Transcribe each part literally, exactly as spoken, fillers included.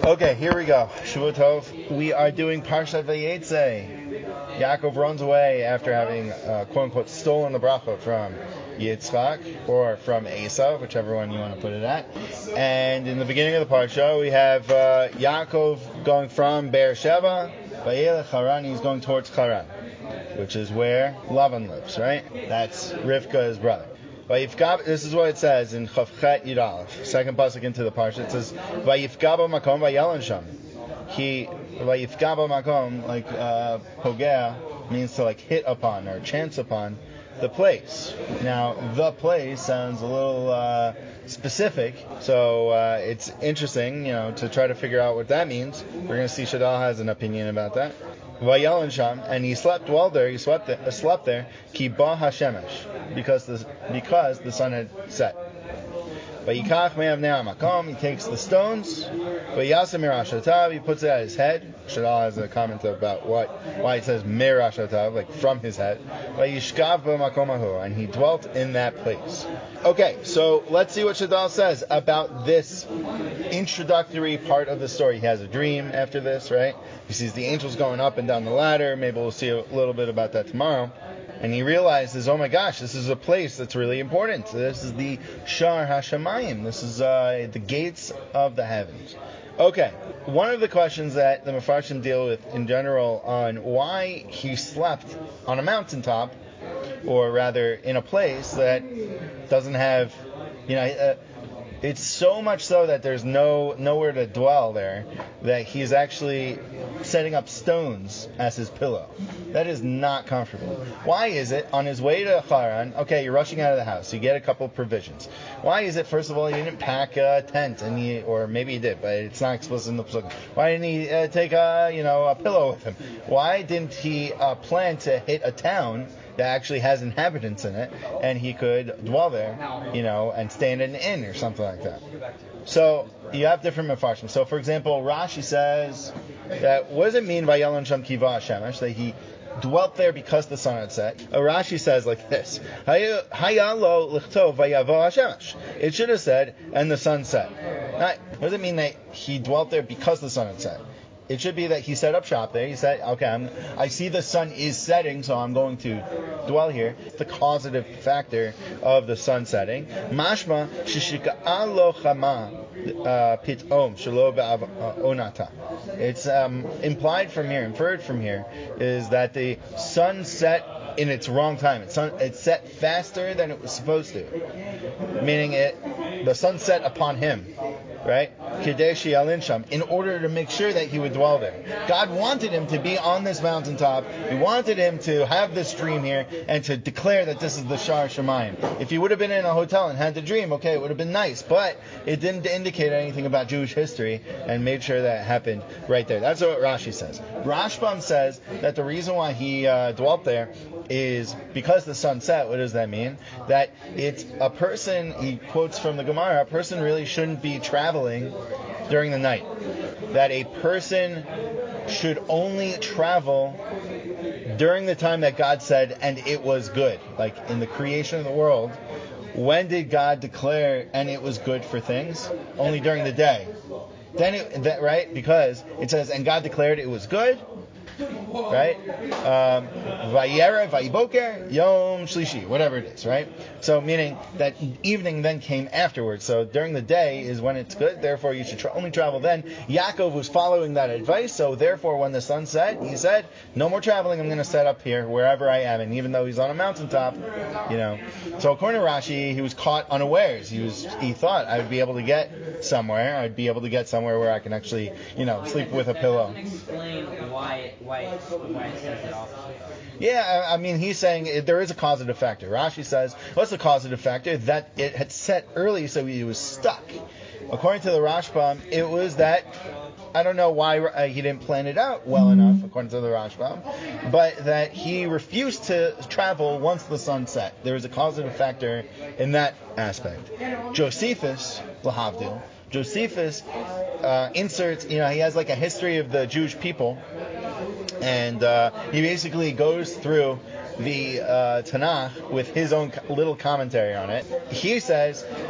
Okay, here we go. Shavua Tov. We are doing Parshat Vayetze. Yaakov runs away after having, uh, quote-unquote, stolen the bracha from Yitzchak, or from Esav, whichever one you want to put it at. And in the beginning of the Parsha, we have uh, Yaakov going from Beersheba, Vayelech Haran, he's going towards Haran, which is where Lavan lives, right? That's Rivka's brother. This is what it says in Chavchet Yud Aleph, second pasuk into the parsha. It says, "Vayifga b'makom vayelon sham." He vayifga b'makom, like uh, pogea, means to like hit upon or chance upon the place. Now, the place sounds a little uh, specific, so uh, it's interesting, you know, to try to figure out what that means. We're going to see Shadal has an opinion about that. Vayelon sham, and he slept well there. He slept there, uh, slept there. Ki ba hashemesh, because the because the sun had set. Vayikach me'av makom, he takes the stones. Vayasem mirashatav, he puts it at his head. Shadal has a comment about what why it says mirashatav, like from his head. Vayishkav b'makom ahu, and he dwelt in that place. Okay, so let's see what Shadal says about this introductory part of the story. He has a dream after this, right? He sees the angels going up and down the ladder. Maybe we'll see a little bit about that tomorrow. And he realizes, oh my gosh, this is a place that's really important. This is the Shar HaShamayim. This is uh, the gates of the heavens. Okay, one of the questions that the Mefarshim deal with in general on why he slept on a mountaintop, or rather in a place that doesn't have, you know, uh, it's so much so that there's no nowhere to dwell there, that he's actually setting up stones as his pillow. That is not comfortable. Why is it on his way to Haran, okay, you're rushing out of the house, you get a couple of provisions. Why is it, first of all, he didn't pack a tent, and he, or maybe he did, but it's not explicit in the book. Why didn't he uh, take a, you know, a pillow with him? Why didn't he uh, plan to hit a town that actually has inhabitants in it, and he could dwell there, you know, and stay in an inn or something like that? So you have different mefarshim. So, for example, Rashi says that, what does it mean by Yelon Sham Kiva Hashemesh, that he dwelt there because the sun had set? Uh, Rashi says like this: Hayalo lichtov vayavo Hashemesh. It should have said, and the sun set. Not, what does it mean that he dwelt there because the sun had set? It should be that he set up shop there. He said, okay, I'm, I see the sun is setting, so I'm going to dwell here. The causative factor of the sun setting. Mashma shishika lo chama pitom shelo onata. It's um, implied from here, inferred from here, is that the sun set in its wrong time. It's, sun, it's set faster than it was supposed to. Meaning it, the sun set upon him. Right? Kadeshi Alinsham, in order to make sure that he would dwell there. God wanted him to be on this mountaintop. He wanted him to have this dream here and to declare that this is the Shar Shemayim. If he would have been in a hotel and had the dream, okay, it would have been nice, but it didn't indicate anything about Jewish history and made sure that it happened right there. That's what Rashi says. Rashbam says that the reason why he uh, dwelt there is because the sun set. What does that mean? That it's a person, he quotes from the Gemara, a person really shouldn't be traveling during the night. That a person should only travel during the time that God said, and it was good. Like in the creation of the world, when did God declare, and it was good for things? Only during the day. Then it, that, right? Because it says, and God declared it was good. Right? Vayera, Vayiboker, Yom Shlishi, whatever it is, right? So meaning that evening then came afterwards. So during the day is when it's good, therefore you should tra- only travel then. Yaakov was following that advice, so therefore when the sun set, he said, no more traveling, I'm going to set up here, wherever I am. And even though he's on a mountaintop, you know. So according to Rashi, he was caught unawares. He was, he thought, I would be able to get somewhere, I'd be able to get somewhere where I can actually, you know, sleep with a pillow. Explain why Why, why it says it also. Yeah, I mean, he's saying it, there is a causative factor. Rashi says, what's the causative factor? That it had set early, so he was stuck. According to the Rashbam, it was that, I don't know why uh, he didn't plan it out well enough, according to the Rashbam, but that he refused to travel once the sun set. There was a causative factor in that aspect. Josephus, Lahavdil, Josephus uh, inserts, you know, he has like a history of the Jewish people, and uh, he basically goes through the uh, Tanakh with his own little commentary on it. He says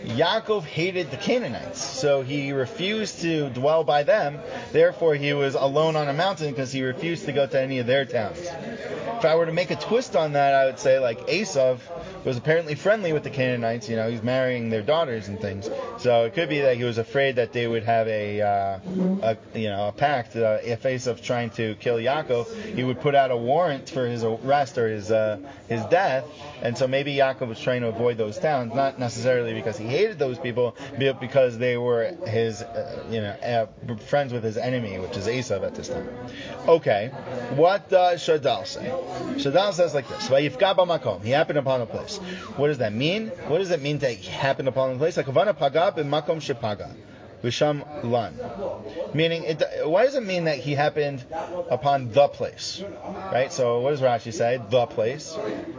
Yaakov hated the Canaanites, so he refused to dwell by them. Therefore, he was alone on a mountain because he refused to go to any of their towns. If I were to make a twist on that, I would say like Esav was apparently friendly with the Canaanites. You know, he's marrying their daughters and things. So it could be that he was afraid that they would have a, uh, a you know, a pact. Uh, if Esav's trying to kill Yaakov, he would put out a warrant for his arrest or his uh, his death. And so maybe Yaakov was trying to avoid those towns, not necessarily because he hated those people, but because they were his, uh, you know, uh, friends with his enemy, which is Esav at this time. Okay, what does Shadal say? Shadal says like this: Vayifka b'makom. He happened upon a place. What does that mean? What does it mean that he happened upon a place? Like Havana paga b'makom shepaga. Visham lan. Meaning, it, why does it mean that he happened upon the place? Right? So what does Rashi say? The place.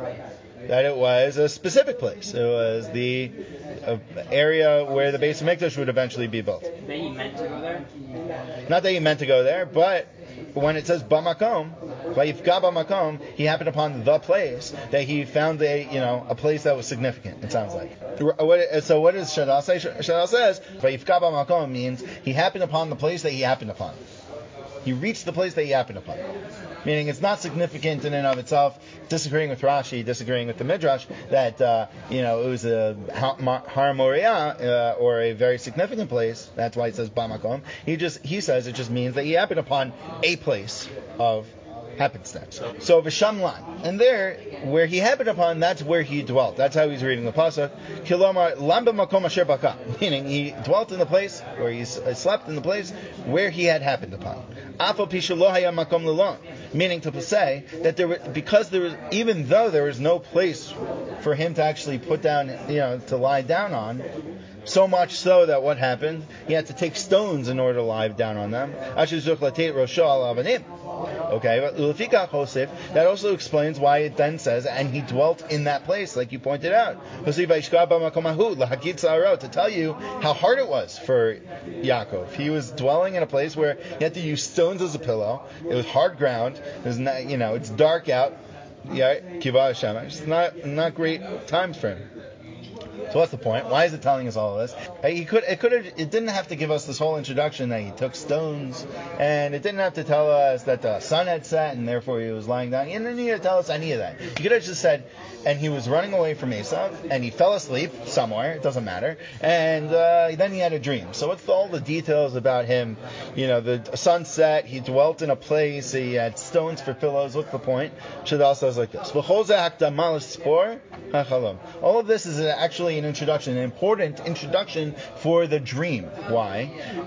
That it was a specific place. It was the uh, area where the Beis Hamikdash would eventually be built. That he meant to go there? Not that he meant to go there, but when it says bamakom, vayifka bamakom, he happened upon the place that he found a you know a place that was significant. It sounds like. So what does Shadal say? Shadal says vayifka bamakom means he happened upon the place that he happened upon. He reached the place that he happened upon. Meaning it's not significant in and of itself, disagreeing with Rashi, disagreeing with the Midrash, that, uh, you know, it was a Har Moriah, uh, or a very significant place. That's why it says Bamakom. He just, he says it just means that he happened upon a place of happenstance. So Vishamlan, and there, where he happened upon, that's where he dwelt. That's how he's reading the pasuk. Kilomar lamba makom asher baka, meaning he dwelt in the place, or he slept in the place where he had happened upon. Afal pisha lo haya makom lelon, meaning to say that there, because there was, even though there was no place for him to actually put down, you know, to lie down on. So much so that what happened? He had to take stones in order to lie down on them. Okay, but that also explains why it then says, and he dwelt in that place, like you pointed out. To tell you how hard it was for Yaakov. He was dwelling in a place where he had to use stones as a pillow. It was hard ground. It was not, you know, it's dark out. Yeah, Kiva Hashem. It's not not great times for him. So what's the point? Why is it telling us all of this? He could, it could have, it didn't have to give us this whole introduction that he took stones, and it didn't have to tell us that the sun had set and therefore he was lying down. He didn't need to tell us any of that. He could have just said, and he was running away from Esav, and he fell asleep somewhere. It doesn't matter. And uh, then he had a dream. So what's the, all the details about him? You know, the sun set. He dwelt in a place. He had stones for pillows. What's the point? Shadal says like this: all of this is actually an introduction, an important introduction for the dream. Why?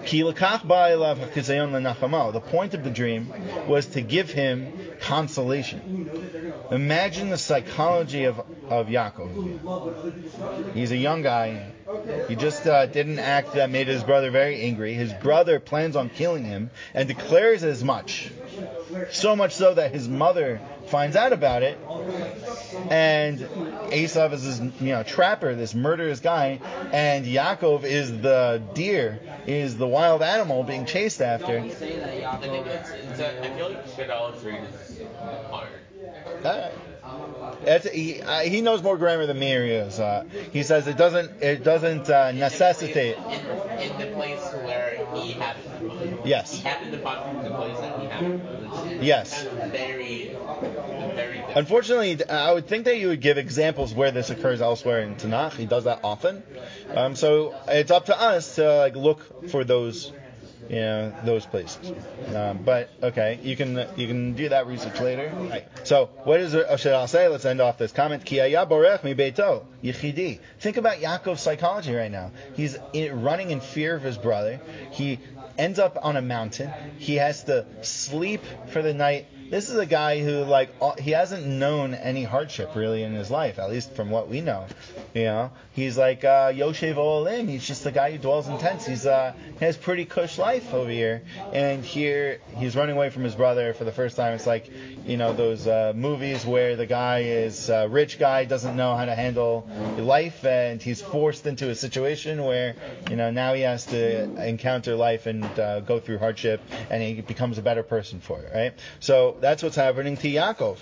The point of the dream was to give him consolation. Imagine the psychology of, of Yaakov. He's a young guy. He just uh, did an act that made his brother very angry. His brother plans on killing him and declares as much. So much so that his mother finds out about it, and Esav is this, you know, trapper, this murderous guy, and Yaakov is the deer, is the wild animal being chased after. I think it's, it's a, I feel like Shadal's read is hard. Uh, It's, he, uh, he knows more grammar than me. Is. Uh, he says it doesn't it doesn't uh, necessitate. In, in the place where he happened. Yes. He happened upon the place that he happened. Yes. Very, very. Different. Unfortunately, I would think that you would give examples where this occurs elsewhere in Tanakh. He does that often. Um, so it's up to us to like look for those. You know, those places. Um, but okay, you can you can do that research later. Right. So what is Shadal say? Let's end off this comment. Ki haya borech mi beito yichidi. Think about Yaakov's psychology right now. He's in, running in fear of his brother. He ends up on a mountain. He has to sleep for the night. This is a guy who, like, he hasn't known any hardship really in his life, at least from what we know. You know, he's like uh, Yoshev Olim. He's just the guy who dwells in tents. He's uh, he has pretty cush life over here, and here he's running away from his brother for the first time. It's like, you know, those uh, movies where the guy is a rich guy, doesn't know how to handle life, and he's forced into a situation where, you know, now he has to encounter life and uh, go through hardship, and he becomes a better person for it, right? So So that's what's happening to Yaakov.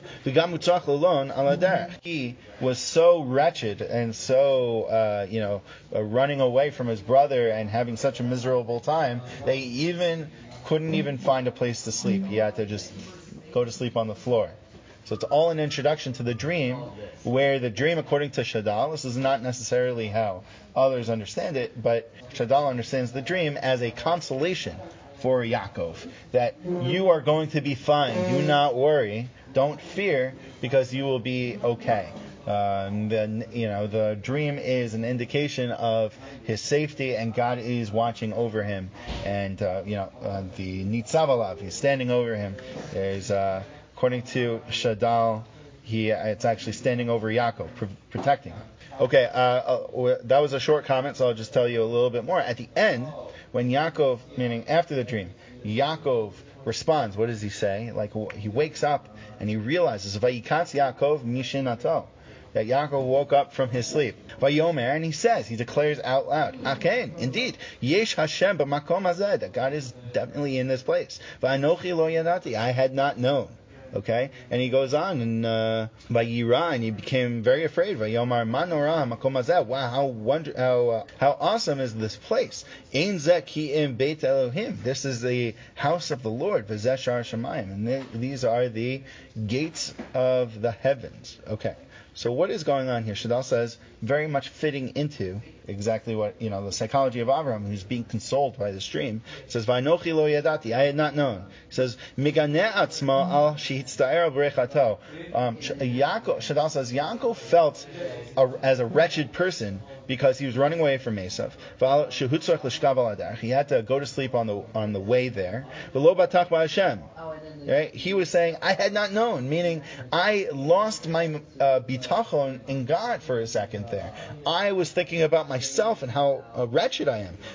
He was so wretched and so, uh, you know, uh, running away from his brother and having such a miserable time, they even couldn't even find a place to sleep. He had to just go to sleep on the floor. So it's all an introduction to the dream, where the dream, according to Shadal, this is not necessarily how others understand it, but Shadal understands the dream as a consolation for Yaakov, that you are going to be fine. Do not worry. Don't fear, because you will be okay. Uh, and then, you know, the dream is an indication of his safety, and God is watching over him. And, uh, you know, uh, the Nitzav Alav, he's standing over him. There's, uh, according to Shadal, he it's actually standing over Yaakov, pr- protecting him. Okay, uh, uh, that was a short comment, so I'll just tell you a little bit more. At the end, when Yaakov, meaning after the dream, Yaakov responds, what does he say? Like, he wakes up and he realizes, Vayikatz Yaakov mishinato, that Yaakov woke up from his sleep. Vayomer, and he says, he declares out loud, Aken, indeed, Yesh Hashem b'makom hazeh, that God is definitely in this place. Va'anochi lo yadati, I had not known. Okay, and he goes on and uh, Vayira, and he became very afraid. Vayomar Manora Makom Hazeh. Wow, how wonder, how uh, how awesome is this place? Ein zeh ki im Beit Elohim. This is the house of the Lord. V'zeh shar Shamayim, and they, these are the gates of the heavens. Okay. So what is going on here? Shadal says, very much fitting into exactly what, you know, the psychology of Avraham, who's being consoled by this dream. It says, Vaynochi lo yadati, I had not known. It says, Miganeh atzma al shehitzta'er b'rechato. Um, Yaakov, Shadal says, Yaakov felt a, as a wretched person because he was running away from Esav. He had to go to sleep on the on the way there. Right? He was saying, I had not known, meaning I lost my uh, bitachon in God for a second there. I was thinking about myself and how uh, wretched I am.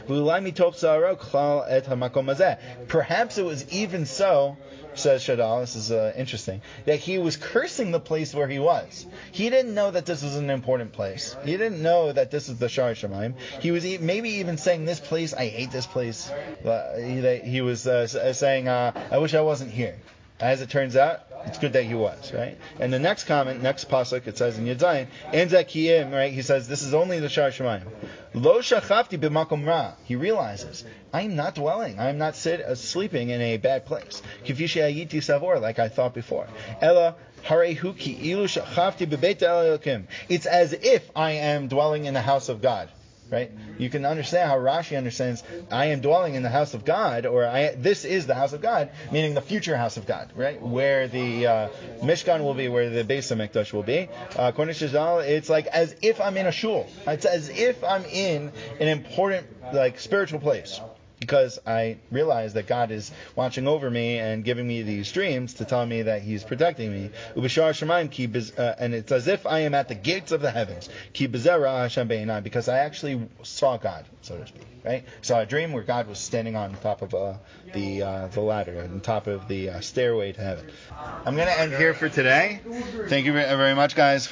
Perhaps it was even so, says Shadal, this is uh, interesting, that he was cursing the place where he was. He didn't know that this was an important place. He didn't know that this is the Shar Shamayim. He was e- maybe even saying, this place, I hate this place. Uh, he, he was uh, saying, uh, I wish I wasn't here. As it turns out, it's good that he was, right? And the next comment, next pasuk, it says in Yud Zayin, Enzakiyim, right? He says, this is only the Shar Shamayim. Lo shachafti b'makom ra. He realizes, I am not dwelling, I am not sit, uh, sleeping in a bad place. Kifi she'ayiti savor, like I thought before. Ella harehu ki ilu shachafti b'beit Elokim. It's as if I am dwelling in the house of God. Right? You can understand how Rashi understands, I am dwelling in the house of God, or I, this is the house of God, meaning the future house of God, right? Where the uh, Mishkan will be, where the Beis HaMikdash will be. Uh, according to Shadal, it's like as if I'm in a shul. It's as if I'm in an important, like, spiritual place. Because I realize that God is watching over me and giving me these dreams to tell me that He's protecting me. And it's as if I am at the gates of the heavens. Because I actually saw God, so to speak. Right? Saw a dream where God was standing on top of uh, the uh, the ladder, on top of the uh, stairway to heaven. I'm going to end here for today. Thank you very much, guys.